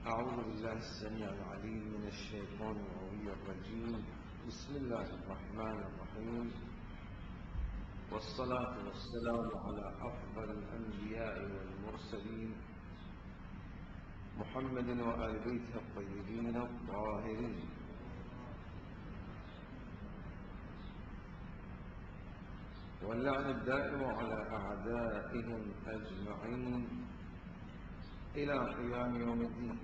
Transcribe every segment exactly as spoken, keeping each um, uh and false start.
أعوذ بالله السميع العليم من الشيطان الغوي الرجيم. بسم الله الرحمن الرحيم، والصلاة والسلام على أفضل الأنبياء والمرسلين محمد وآل بيته الطيبين الطاهرين. واللعن الدائم على أعدائهم أجمعين إلى قيام يوم الدين.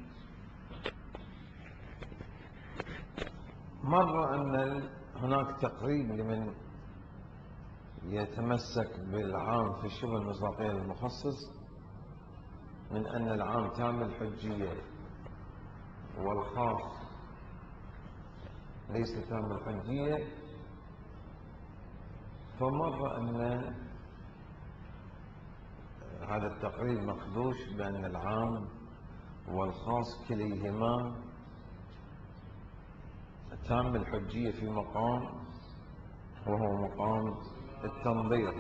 مر أن هناك تقريب لمن يتمسك بالعام في الشبه المصداقية للمخصص من أن العام تام الحجية والخاص ليس تام الحجية، فمر أن هذا التقريب مخدوش بأن العام والخاص كليهما تام الحجية في مقام، وهو مقام التنظير.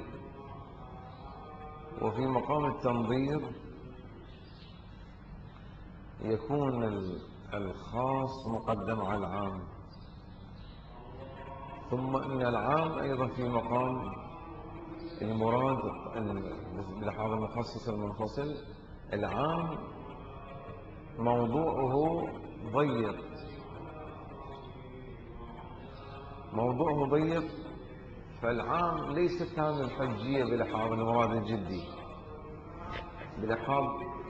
وفي مقام التنظير يكون الخاص مقدم على العام، ثم إن العام أيضا في مقام المراد بلحاظ المخصص المنفصل. العام موضوعه ضيق، موضوعه ضيق فالعام ليس تام الحجية بلحاظ المراد الجدي، بلحاظ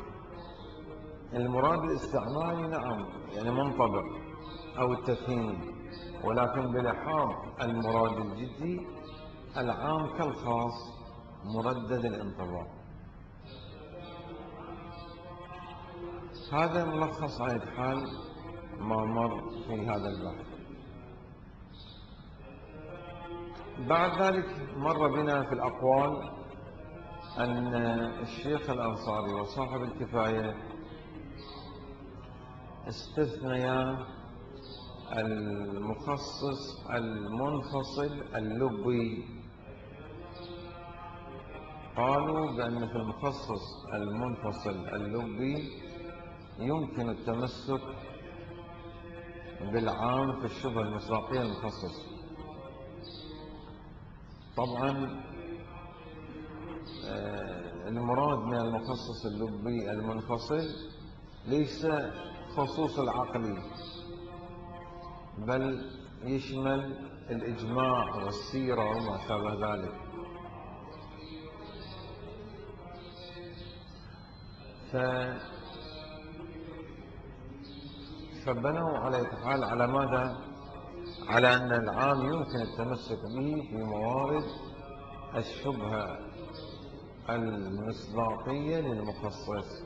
المراد الاستعمالي نعم يعني منطبق أو التفهيم، ولكن بلحاظ المراد الجدي العام كالخاص مردد الانطباق. هذا ملخص على حال ما مر في هذا البحث. بعد ذلك مر بنا في الأقوال أن الشيخ الأنصاري وصاحب الكفاية استثنيا المخصص المنفصل اللبي. قالوا بأن في المخصص المنفصل اللبي يمكن التمسك بالعام في الشبهة المصداقية المخصص. طبعا المراد من المخصص اللبي المنفصل ليس خصوص العقلي، بل يشمل الإجماع والسيرة وما شابه ذلك. ف... فبنوا على حال على ماذا؟ على أن العام يمكن التمسك به في موارد الشبهة المصداقية للمخصص.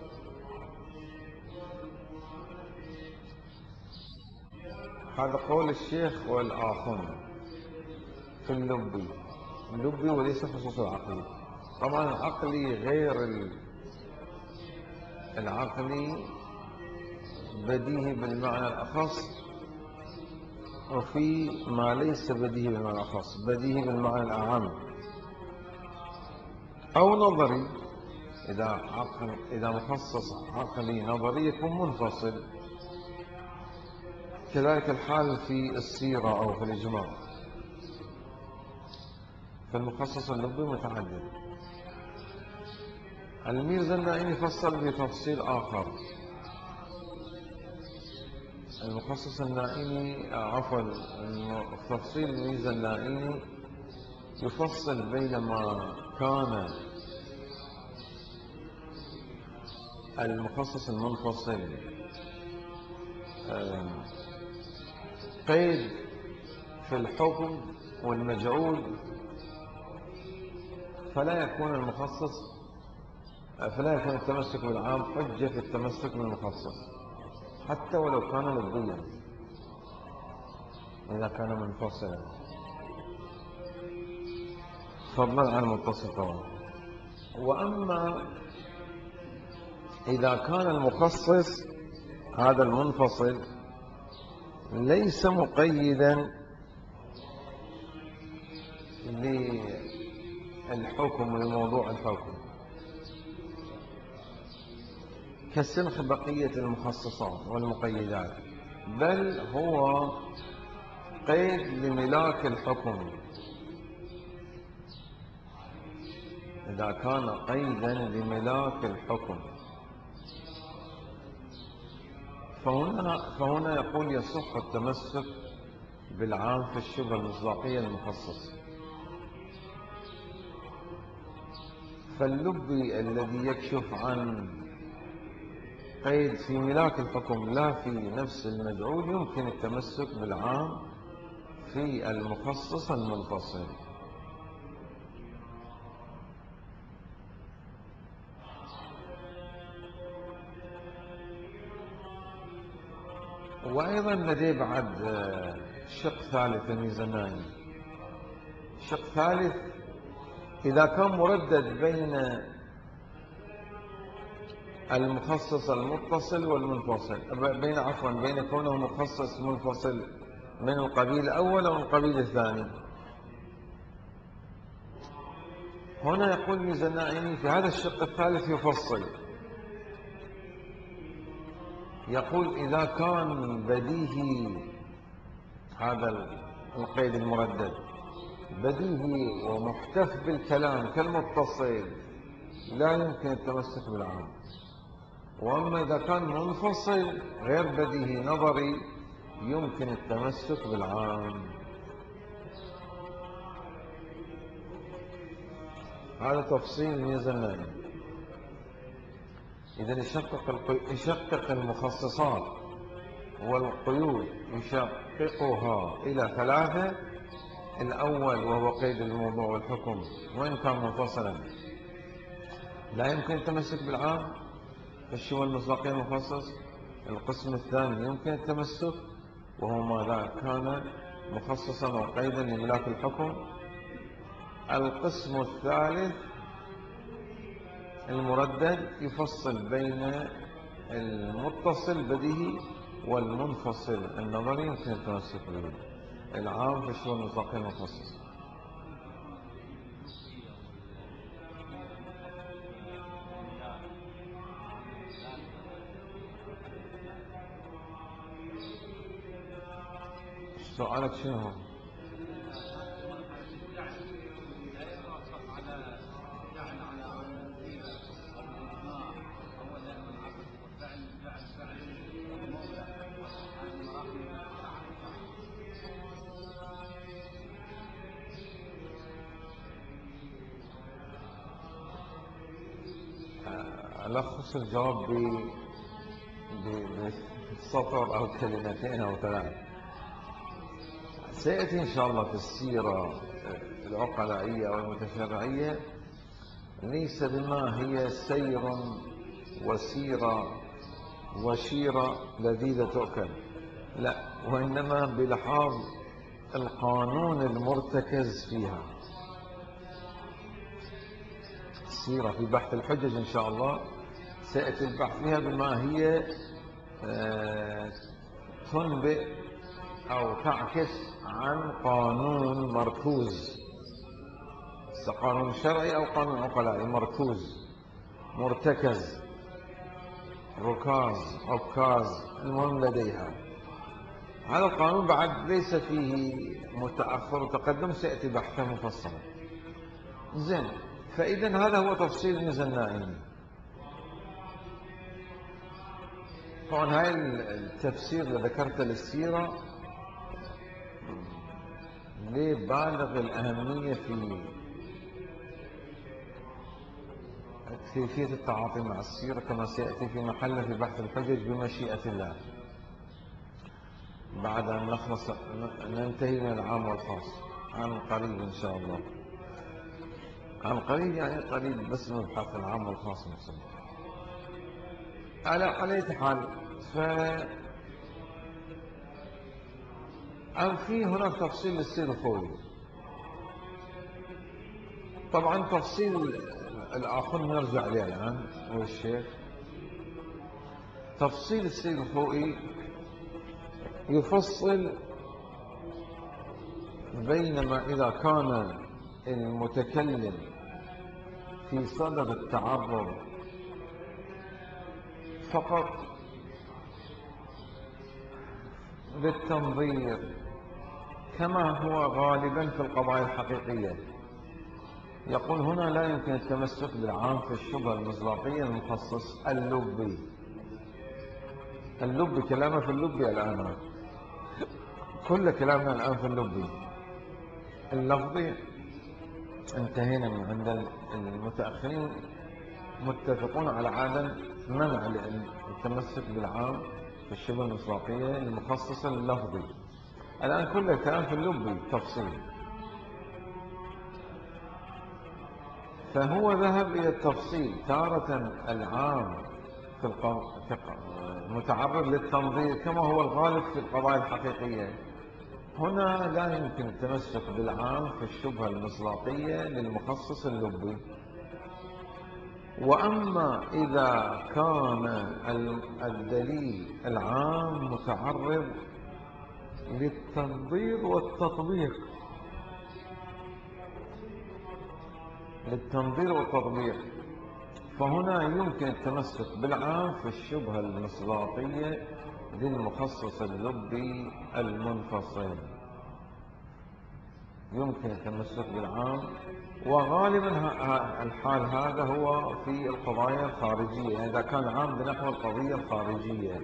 هذا قول الشيخ والآخر في اللبي، اللبي وليس خصوص العقلي. طبعا العقلي غير العقلي بديهي بالمعنى الأخص، وفي ما ليس بديهي بالمعنى الأخص، بديهي بالمعنى الأعم أو نظري. إذا عقل إذا مخصص عقلي نظري يكون منفصل. كذلك الحال في السيرة أو في الإجماع. فالمخصص اللبي متعدد. الميرزا النائمي فصل بتفصيل آخر. المخصص النائمي عفوا تفصيل الميرزا النائمي يفصل بين ما كان المخصص المنفصل قيد في الحكم والمجعول، فلا يكون المخصص فلا يكون التمسك بالعام حجة في التمسك بالمخصص حتى ولو كان لبيا إذا كان منفصلا، فضلا عن المتصل طبعا. وأما إذا كان المخصص هذا المنفصل ليس مقيدا للحكم ولموضوع الحكم، كسنخ بقية المخصصات والمقيدات، بل هو قيد لملاك الحكم. إذا كان قيدا لملاك الحكم فهنا, فهنا يقول يصح التمسك بالعام في الشبهة المصداقية المخصصة. فاللبي الذي يكشف عن قيد في ملاك الحكم لا في نفس المدعو يمكن التمسك بالعام في المخصص المنفصل. وأيضا لديه بعد شق ثالث الميزانين. شق ثالث إذا كان مردد بين المخصص المتصل والمنفصل، بين عفوا بين كونه مخصص منفصل من القبيل الأول أو القبيل الثاني. هنا يقول ميزانين في هذا الشق الثالث يفصل، يقول إذا كان بديهي هذا القيد المردد بديهي ومحتف بالكلام كالمتصل لا يمكن التمسك بالعام. وأما إذا كان منفصل غير بديهي نظري يمكن التمسك بالعام. هذا تفصيل ميزانين. إذا يشقق يشقق المخصصات والقيود يشققها إلى ثلاثة. الأول وهو قيد الموضوع والحكم وإن كان منفصلا لا يمكن التمسك بالعام في الشبهة المصداقية المخصص. القسم الثاني يمكن التمسك وهو ماذا كان مخصصا وقيدا لملاك الحكم. القسم الثالث المردد يفصل بين المتصل بديهي والمنفصل النظري يمكن التمسك به. العام في الشبهة المصداقية المخصص. سؤالك شنو هو؟ ألخص الجواب بسطر أو كلمتين أو ثلاث. سيأتي إن شاء الله في السيرة العقلائية أو المتشرعية ليس بما هي سير وسيرة وشيرة لذيذة تؤكل، لا، وإنما بلحاظ القانون المرتكز فيها. السيرة في بحث الحجج إن شاء الله سيأتي البحث فيها بما هي تنبئ أو تعكس عن قانون مركوز، قانون شرعي أو قانون عقلائي مركوز مرتكز ركاز عكاز المهم لديها. هذا القانون بعد ليس فيه متأخر وتقدم، سيأتي بحثه مفصلا. زين، فإذا هذا هو تفصيل ميزانين. طبعا هاي التفسير اللي ذكرته للسيرة لبالغ الأهمية في كيفية التعاطي مع السيرة كما سيأتي في محله في بحث الحجج بمشيئة الله بعد أن نخلص ننتهي من العام والخاص عن قريب إن شاء الله. عن قريب يعني قريب بس نبحث العام والخاص نفسه. على على حال ف أو في هناك تفصيل للسير الخوي. طبعا تفصيل الآخر نرجع عليه الآن هو الشيخ. تفصيل السير الخوي يفصل بينما إذا كان المتكلم في صدد التعرض فقط للتنظير كما هو غالبا في القضايا الحقيقية. يقول هنا لا يمكن التمسك بالعام في الشبهة المصداقية المخصص اللبي. اللبي كلامه في اللبي الآن، كل كلامنا الآن في اللبي. اللفظي انتهينا من عند المتأخرين، متفقون على عدم منع التمسك بالعام في الشبهة المصداقية المخصصة اللفظي. الآن كل الكلام في اللبي تفصيل. فهو ذهب إلى التفصيل. تارة العام في متعرض للتنظير كما هو الغالب في القضايا الحقيقية. هنا لا يمكن التمسك بالعام في الشبهة المصداقية للمخصص اللبي. وأما إذا كان الدليل العام متعرض للتنظير والتطبيق للتنظير والتطبيق فهنا يمكن التمسك بالعام في الشبهة المصداقية للمخصص اللبي المنفصل. يمكن التمسك بالعام، وغالبا الحال هذا هو في القضايا الخارجية. يعني إذا كان عام بنحو القضية الخارجية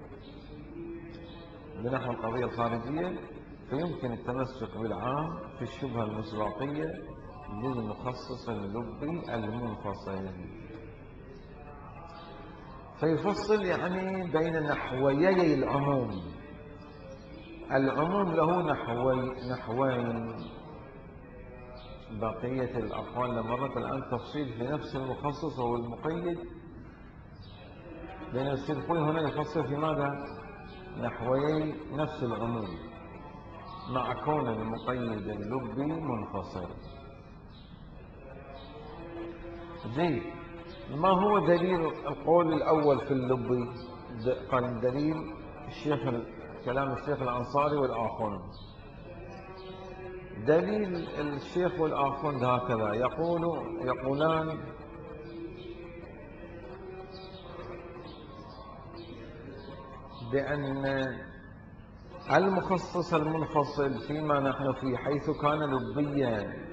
بنحو القضية الخارجية فيمكن التمسك بالعام في الشبهة المصداقية للمخصص اللبي المنفصل. فيفصل يعني بين نحويي العموم. العموم له نحوي نحوين. بقية الأقوال لمرت الآن تفصيل في نفس المخصص أو المقيد بين السيدخوي. هنا يفصل في ماذا؟ نحويي نفس العموم مع كون المقيد اللبي منفصل. جيد. ما هو دليل القول الأول في اللبي؟ قال دليل الشيخ كلام الشيخ الأنصاري والآخون. دليل الشيخ والآخون هكذا يقول يقولان بأن المخصص المنفصل فيما نحن فيه حيث كان لبيا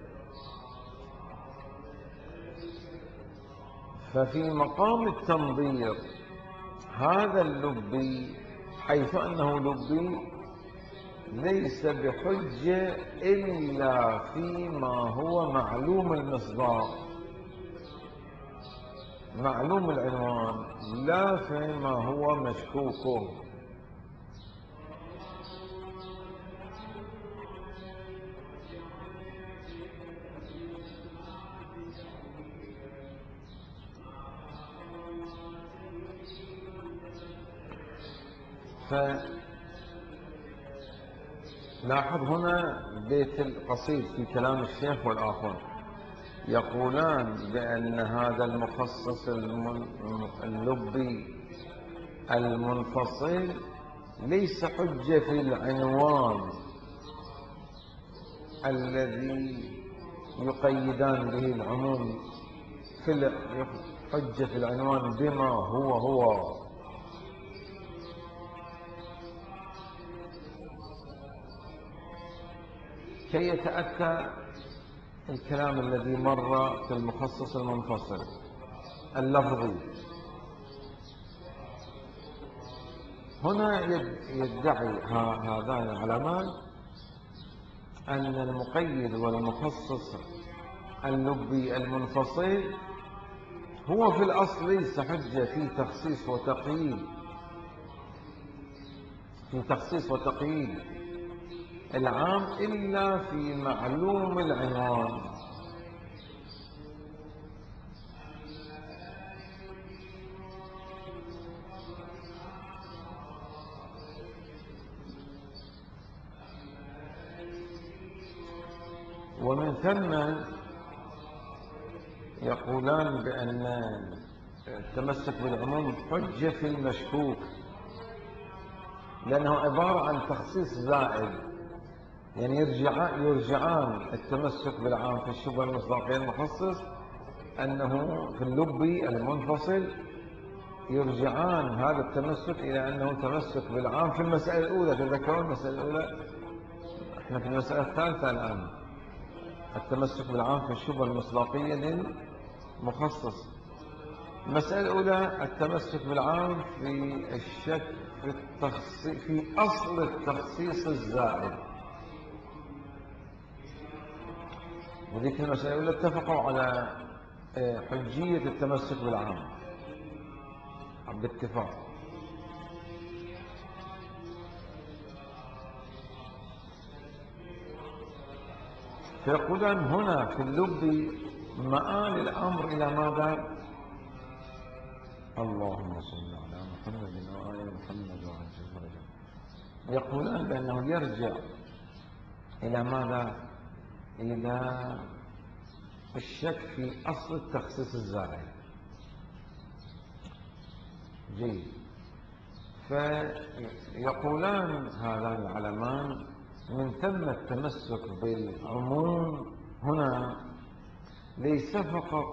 ففي مقام التنظير هذا اللبي حيث أنه لبي ليس بحجة إلا فيما هو معلوم المصداق معلوم العنوان، لا فيما هو مشكوكه. فلاحظ هنا بيت القصيد في كلام الشيخ والآخر يقولان بأن هذا المخصص اللبي المنفصل ليس حجة في العنوان الذي يقيدان به العموم، في حجة في العنوان بما هو هو كي يتأتى الكلام الذي مر في المخصص المنفصل اللفظي. هنا يدعي هذان العلمان أن المقيد والمخصص اللبي المنفصل هو في الأصل ليس حجة في تخصيص وتقييد في تخصيص وتقييد العام إلا في معلوم العنوان. ومن ثم يقولان بأن التمسك بالعموم حجة في المشكوك، لأنه عبارة عن تخصيص زائد. يعني يرجع يرجعان التمسك بالعام في الشبهة المصداقية المخصص أنه في اللبي المنفصل يرجعان هذا التمسك إلى أنه تمسك بالعام في المسألة الأولى. تذكرون المسألة الأولى؟ احنا في المسألة الثالثة الآن، التمسك بالعام في الشبهة المصداقية للمخصص. المسألة الأولى التمسك بالعام في الشك في التخصيص، في أصل التخصيص الزائد. وذيك المسألة الأولى اتفقوا على حجية التمسك بالعام باتفاق. فيقولون هنا في اللب مآل الأمر إلى ماذا؟ اللهم صل على محمد وآل محمد وعجل فرجه. يقولون بأنه يرجع إلى ماذا؟ إلى الشك في أصل التخصيص الزائد. جيد. فيقولان هذان العلمان من ثم التمسك بالعموم هنا ليس فقط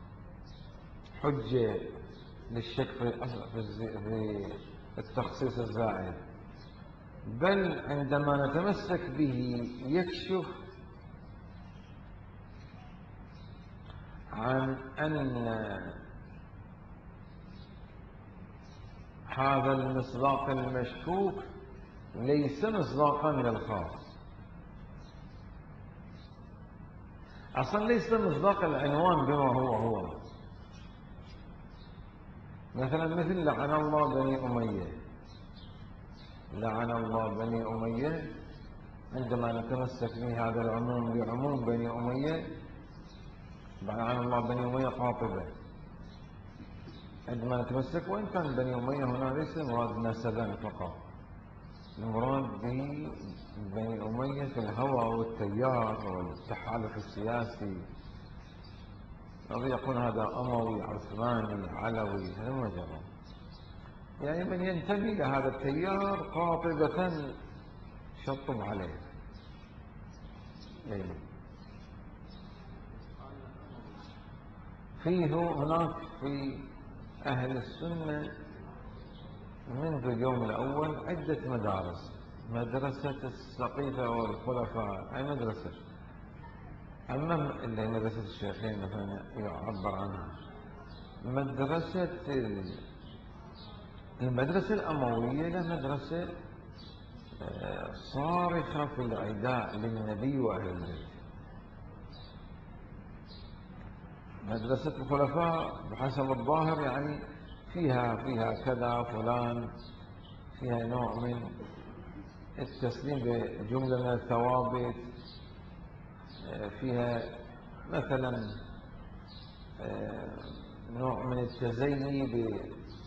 حجة للشك في التخصيص الزائد، بل عندما نتمسك به يكشف عن أن هذا المصداق المشكوك ليس مصداقا للخاص. أصلا ليس مصداق العنوان بما هو هو. مثلا مثل لعن الله بني أمية، لعن الله بني أمية، عندما نتمسك به هذا العموم بعموم بني أمية، لعن الله بني أمية قاطبة، عندما نتمسك وإن كان بني أمية هنا ليس مراد نسبا فقط، المراد به بني أمية في الهوى والتيار والتحالف السياسي. الذي يقول هذا أموي عثماني علوي هذا ما جرى، يعني من ينتمي لهذا التيار قاطبة شطب عليه. يعني فيه هناك في أهل السنة منذ اليوم الأول عدة مدارس. مدرسة السقيفة والخلفاء أي مدرسة، أما اللي مدرسة الشيخين مثلا يعبر عنها، مدرسة المدرسة الأموية لا مدرسة صارخة في العداء للنبي وأهل البيت. مدرسة الخلفاء بحسب الظاهر يعني فيها فيها كذا فلان، فيها نوع من التسليم بجملة من الثوابت، فيها مثلا نوع من التزيي ب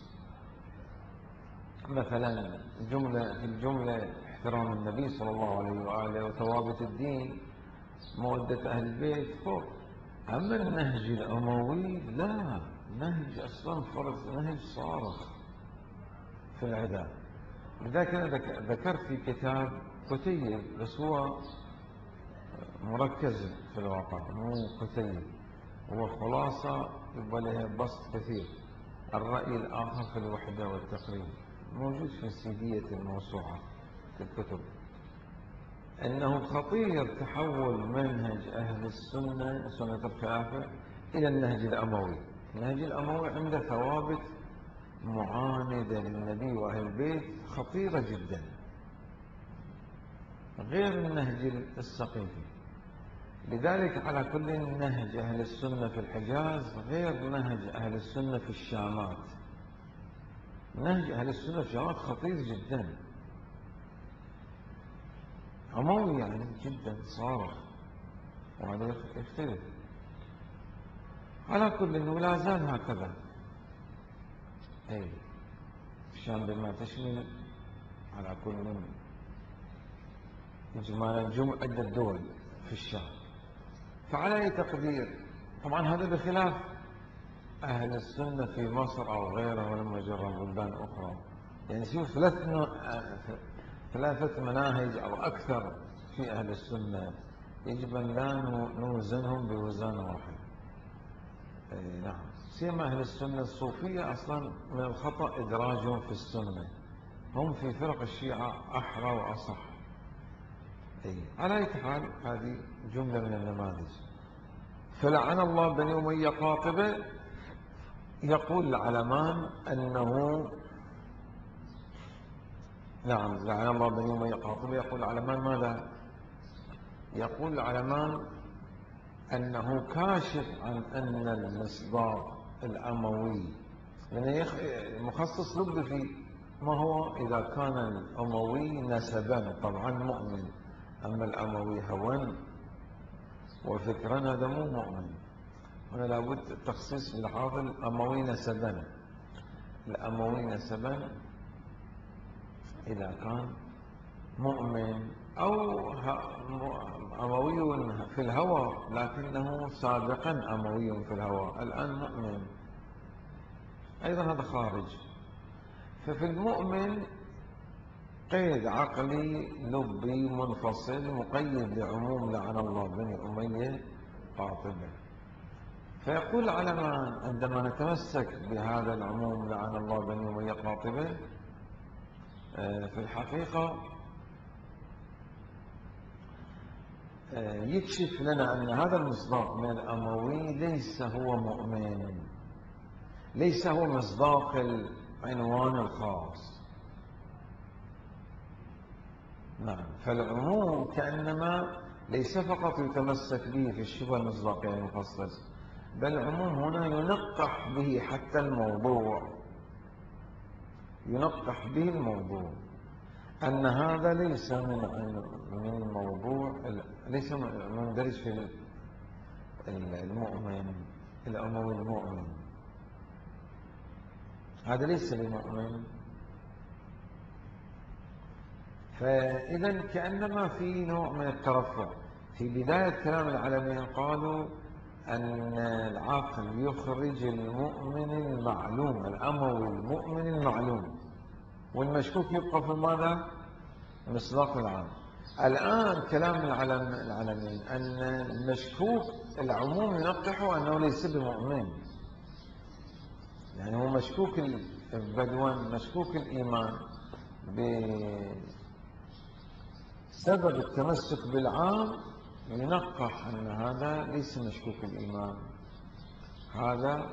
مثلا جملة في الجملة احترام النبي صلى الله عليه وآله وثوابت الدين، مودة أهل البيت فوق. أما النهج الأموي لا، نهج أصلا فرض، نهج صارخ في العداء. لذلك أنا ذكرت في كتاب كتيب، بس هو مركز في الواقع مو كتيب، هو خلاصة يبقى لها بسط كثير. الرأي الآخر في الوحدة والتقريب موجود في سيدية الموسوعة في الكتب، أنه خطير تحول منهج أهل السنة سنة الخلافة إلى النهج الأموي. النهج الأموي عنده ثوابت معاندة للنبي وأهل البيت خطيرة جدا، غير النهج السقيفي. لذلك على كل نهج أهل السنة في الحجاز غير نهج أهل السنة في الشامات. نهج أهل السنة في الشامات خطير جدا، أموي يعني جدا صارخ، وهذا يختلف. على كل أنه لا زال هكذا. أي الشام بما تشمل على كل من إجمالا جمع عدة دول في الشام. فعلى أي تقدير، طبعا هذا بخلاف أهل السنة في مصر أو غيرها ولما جرى بلدان أخرى. يعني شوف ثلاث ثلاثة مناهج أو أكثر في أهل السنة، يجب أن لا نوزنهم بوزان واحد. نعم سيما أهل السنة الصوفية أصلا من الخطأ إدراجهم في السنة، هم في فرق الشيعة أحرى وأصح. أي على أي حال هذه جملة من النماذج. فلعن الله بني أمية قاطبة، يقول العلمان أنه نعم لعن الله بني أمية قاطبة، يقول العلمان ماذا؟ يقول العلمان أنه كاشف عن أن المصداق الأموي، يعني مخصص لب في ما هو إذا كان الأموي نسبا طبعا مؤمن، أما الأموي هوا وفكرا هذا مو مؤمن. هنا لابد التخصيص بالحافظ الأموي نسبا. الأموي نسبا إذا كان مؤمن أو أموي في الهوى لكنه سابقا أموي في الهوى الآن مؤمن، أيضا هذا خارج. ففي المؤمن قيد عقلي لبي منفصل مقيد بعموم لعن الله بني أمية قاطبة. فيقول العلمان عندما نتمسك بهذا العموم لعن الله بني أمية قاطبة في الحقيقة يكشف لنا أن هذا المصداق من الأموي ليس هو مؤمن، ليس هو مصداق العنوان الخاص. نعم، فالعموم كأنما ليس فقط يتمسك به في الشبه المصداقية المخصص، بل العموم هنا ينقح به حتى الموضوع، ينقح به الموضوع، أن هذا ليس من من الموضوع، ليس مندرج في المؤمن الأموي المؤمن، هذا ليس بمؤمن. فإذا كأنما في نوع من الترفع. في بداية كلام العلمين قالوا أن العقل يخرج المؤمن المعلوم، الأموي المؤمن المعلوم، والمشكوك يبقى في ماذا؟ مصداق العام. الآن كلام العلمين أن المشكوك العموم ينقحه أنه ليس بمؤمن، يعني هو مشكوك البدوان، مشكوك الإيمان بسبب التمسك بالعام، ينقح أن هذا ليس مشكوك الإيمان، هذا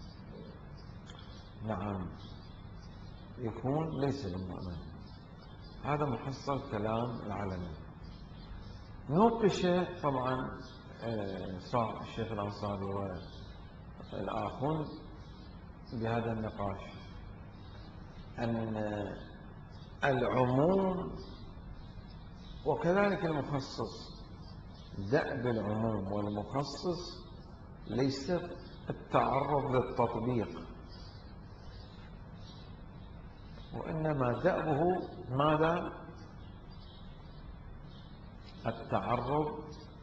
نعم يكون ليس بالمؤمن. هذا محصل كلام العلمي. نوقش طبعا صار الشيخ الأنصاري والآخرون بهذا النقاش أن العموم وكذلك المخصص، دأب العموم والمخصص ليس التعرض للتطبيق، وإنما دأبه ماذا؟ التعرض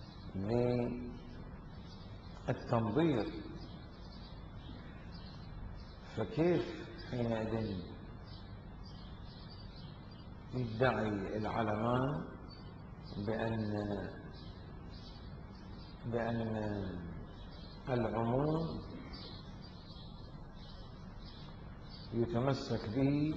للتنظير. فكيف حينئذ يدعي العلمان بأن بأن العموم يتمسك به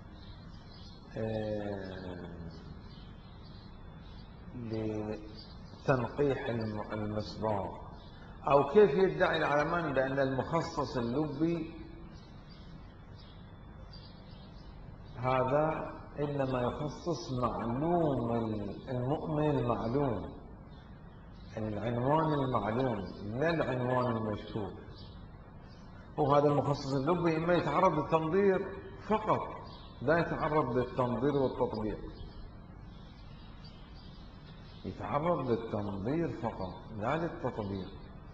لتنقيح المصداق، أو كيف يدعي العلمان بأن المخصص اللبي هذا إنما يخصص معلوم المؤمن المعلوم، العنوان المعلوم لا العنوان المشكوك. وهذا المخصص اللبي إما يتعرض للتنظير فقط، لا يتعرض للتنظير والتطبيق، يتعرض للتنظير فقط لا للتطبيق.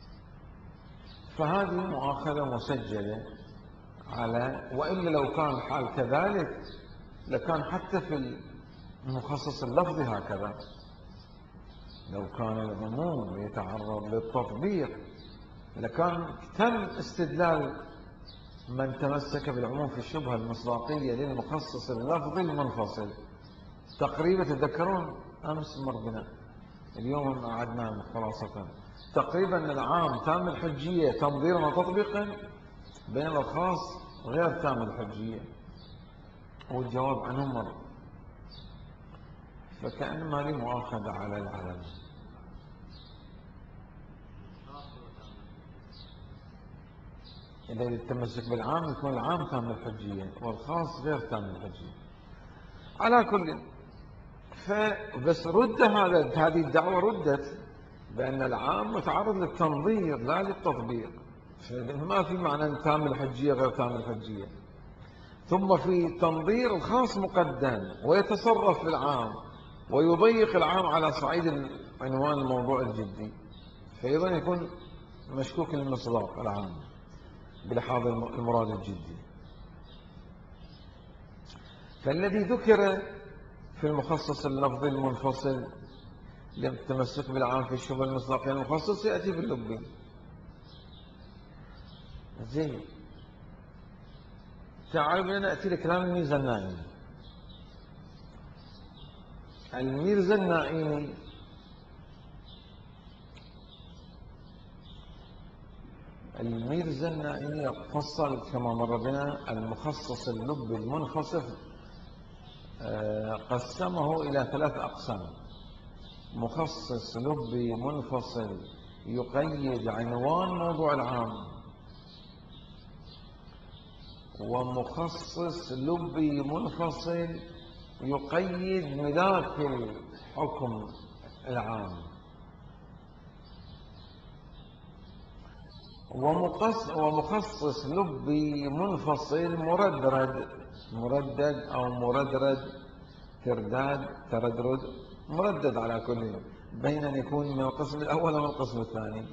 فهذه مؤاخذة مسجلة على، وإلا لو كان الحال كذلك لكان حتى في المخصص اللفظي هكذا، لو كان العموم يتعرض للتطبيق لكان تم استدلال من تمسك بالعموم في الشبهة المصداقية للمخصص اللفظي المنفصل. تقريبا تذكرون أمس مر بنا، اليوم أعدنا خلاصة، تقريبا العام تام الحجية تنظيرا وتطبيقا بين الخاص غير تام الحجية، والجواب عنه مر، فكأنما لي مؤاخذة على العلم. إذا التمسك بالعام يكون العام تام الحجية والخاص غير تام الحجية. على كل، فبس رد هذا هذه الدعوة ردت بأن العام متعرض للتنظير لا للتطبيق، فما في معنى تام الحجية غير تام الحجية. ثم في تنظير الخاص مقدم ويتصرف في العام ويضيق العام على صعيد عنوان الموضوع الجدي، فأيضا يكون مشكوك المصداق العام بلحاظ المراد الجدي. فالذي ذكر في المخصص اللفظي المنفصل للتمسك بالعام في الشبه المصداقية المخصص يأتي باللبي. زين، تعالوا بنا نأتي لكلام الميرزا النائيني. الميرزا النائيني الميرزا النائيني فصل كما مر بنا المخصص اللبي المنفصل، قسمه إلى ثلاث أقسام: مخصص لبي منفصل يقيد عنوان موضوع العام، ومخصص لبي منفصل يقيد ملاك الحكم العام، ومخصص لبي منفصل مردد مردد أو مردرد، ترداد تردرد، مردد على كل، بين أن يكون من القسم الأول ومن القسم الثاني.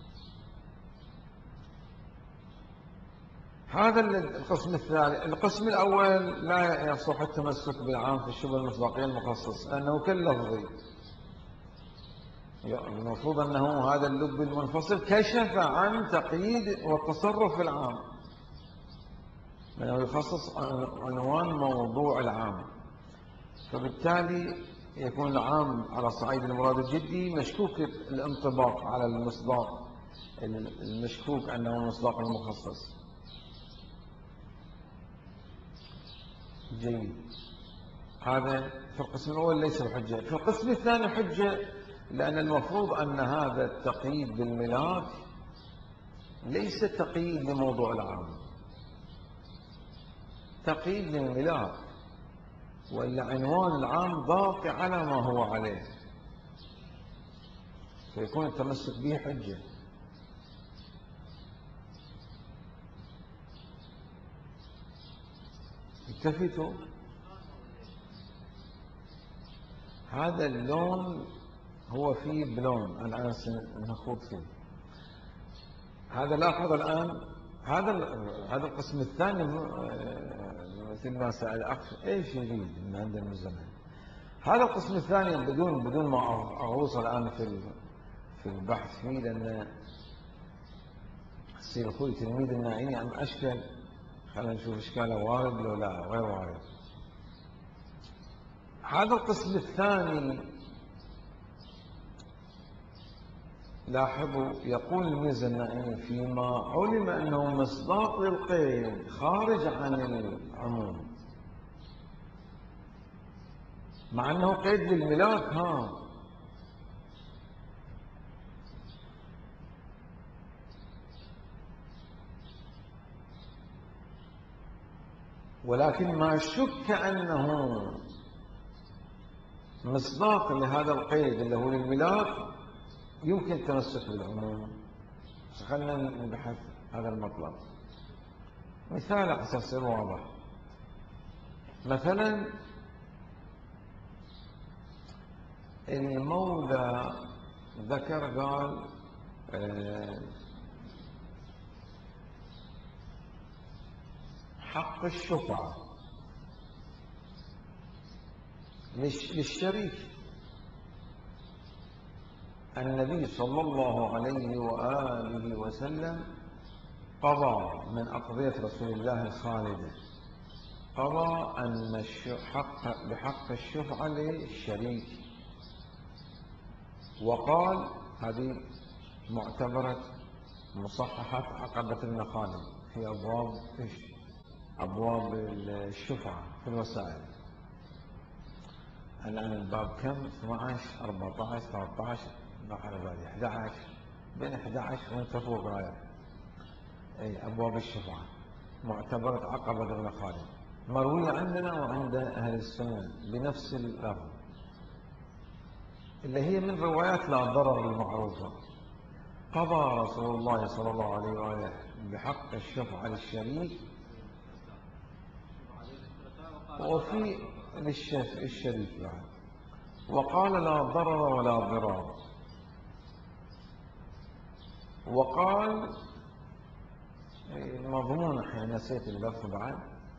هذا القسم الثاني. القسم الأول لا يصح التمسك بالعام في الشبه المصداقية المخصص لأنه كاللفظي، المفروض أنه هذا اللب المنفصل كشف عن تقييد والتصرف في العام، لأنه يخصص عنوان موضوع العام، فبالتالي يكون العام على صعيد المراد الجدي مشكوك الانطباق على المصداق المشكوك أنه المصداق المخصص. جيد، هذا في القسم الأول ليس بحجة. في القسم الثاني حجة، لأن المفروض أن هذا التقييد بالملاك ليس تقييد لموضوع العام، تقييد للملاك، وإلا عنوان العام باقي على ما هو عليه، فيكون التمسك به حجة. التفتوا، هذا اللون هو فيه بلون الآن سنخوض فيه. هذا لاحظ الآن، هذا هذا القسم الثاني مثل ما سأل الأخ ايش يريد من عندنا من زمان. هذا القسم الثاني بدون بدون ما أغوص الآن في في البحث فيه، لأن السيد أخوي تلميذ النائيني عم أشكل، خلينا نشوف إشكاله وارد لو لا غير وارد. هذا القسم الثاني لاحظوا، يقول الميرزا النائيني: فيما علم أنه مصداق للقيد خارج عن العموم، مع أنه قيد للملاك، ها ولكن ما شك أنه مصداق لهذا القيد اللي هو للملاك يمكن التمسك بالعموم. خلينا نبحث هذا المطلب. مثال على أساس يصير واضح. مثلا المولى ذكر قال حق الشفعة للشريك. النبي صلى الله عليه وآله وسلم قضى من أقضية رسول الله الخالدة، قضى أن حق بحق الشفعة للشريك، وقال هذه معتبرة مصححة عقبة بن خالد، في أبواب إيش؟ أبواب الشفعة في الوسائل. الآن الباب كم؟ اثني عشر أربعة عشر ثلاثة عشر ما على بالي أحد عشر، بين أحد عشر وانت فوق رايح. أي أبواب الشفعة معتبرة عقبة بن خالد، مروية عندنا وعند أهل السنة بنفس اللفظ، اللي هي من روايات لا ضرر المعروفة. قضى رسول الله صلى الله عليه وآله بحق الشفعة للشريك، وفي للشريك بعد، وقال لا ضرر ولا ضرار، وقال مضمون احنا نسيت اللفظ بعد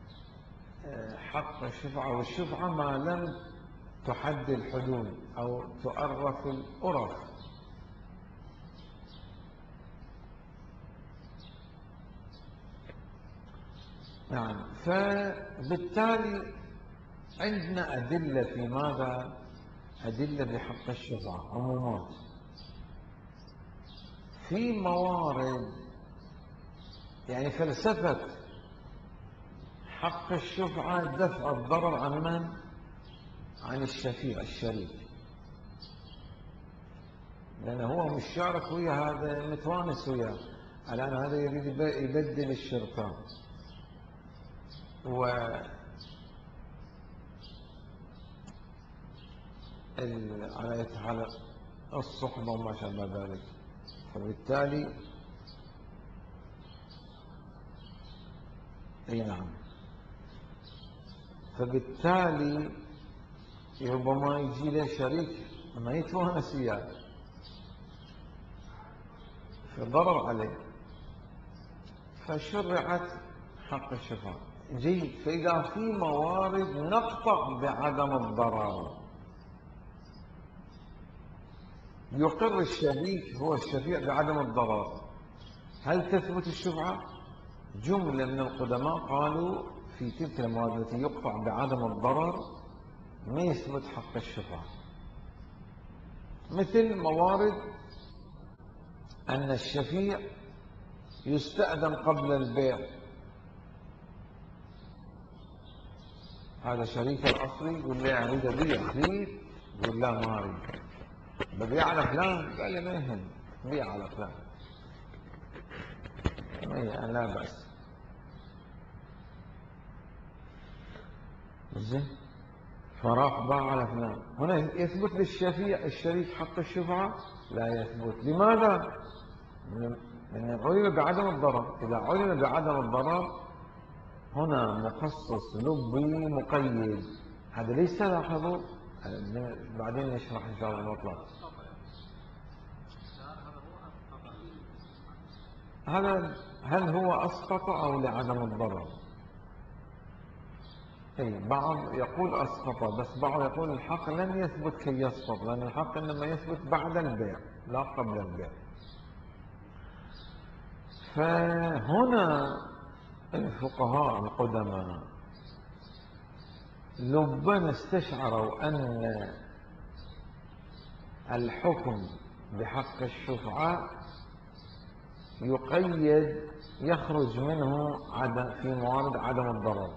حق الشفعة، والشفعة ما لم تحد الحدود أو تؤرف الأرف. نعم. فبالتالي عندنا أدلة في ماذا؟ أدلة بحق الشفعة عمومات. في موارد يعني فلسفة حق الشفعة دفع الضرر عن من؟ عن الشفيع الشريك، لأنه هو مش شارك ويا هذا، متوانس وياه. الآن هذا يريد يبدل الشرطان و على يتحال الصحبة وما شابه ذلك. فبالتالي اي نعم، فبالتالي ربما يجي له شريك ما يتوانس وياه فضرر عليه، فشرعت حق الشفاعة. جيد. فإذا في موارد نقطع بعدم الضرر، يقر الشريك هو الشفيع بعدم الضرر، هل تثبت الشفعة؟ جملة من القدماء قالوا في تلك الموارد التي يقطع بعدم الضرر ما يثبت حق الشفعة، مثل موارد أن الشفيع يستأذن قبل البيع. هذا شريك الأصلي يقول لي أريد أبيع خليط، يقول لا ما أريد، ببيع على فلان، قال لي ما يهم بيع على فلان، لا بأس. زين، فراح باع على فلان، هنا يثبت للشفيع الشريك حق الشفعة؟ لا يثبت. لماذا؟ لأن علم بعدم الضرر. إذا علم بعدم الضرر هنا مخصص لبي مقيد، هذا ليس له حضور. بعدين نشرح إن شاء الله المطلق. هذا هل هو أسقط أو لعدم الضرر؟ أي بعض يقول أسقط، بس بعض يقول الحق لم يثبت كي يسقط، لأن الحق إنما يثبت بعد البيع لا قبل البيع. فهنا الفقهاء القدماء لبا استشعروا أن الحكم بحق الشفعة يقيد، يخرج منه عدم في موارد عدم الضرر.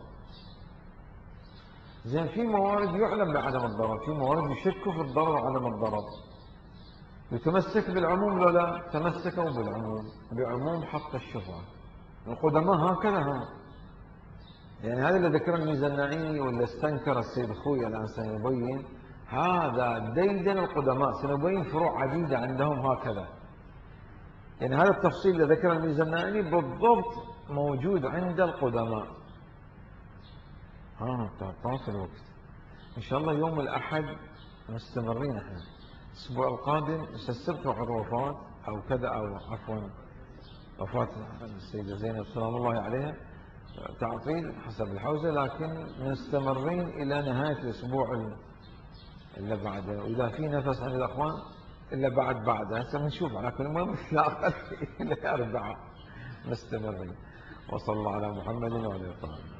زين، في موارد يعلم بعدم الضرر، في موارد يشكوا في الضرر وعدم الضرر. يتمسك بالعموم ولا لا؟ تمسكوا بالعموم، بعموم حق الشفعة. القدماء هكذا ها. يعني هذا اللي ذكر الميزانعي ولا استنكر السيد خوي الآن سنبين، هذا ديدن القدماء، سنبين فروع عديدة عندهم هكذا. يعني هذا التفصيل اللي ذكر الميزانعي بالضبط موجود عند القدماء. ها طاف الوقت. إن شاء الله يوم الأحد مستمرين احنا. الأسبوع القادم السبت وعد وفاة أو كذا، أو عفوا وفاة السيدة زينب سلام الله عليها، تعطيل حسب الحوزة، لكن مستمرين إلى نهاية الأسبوع اللي بعده، وإذا في نفس عند الأخوان إلا بعد بعد هسه بنشوف. على كل المهم لا أقل إلى أربعة مستمرين. وصلى الله على محمد وعلى آله وصحبه.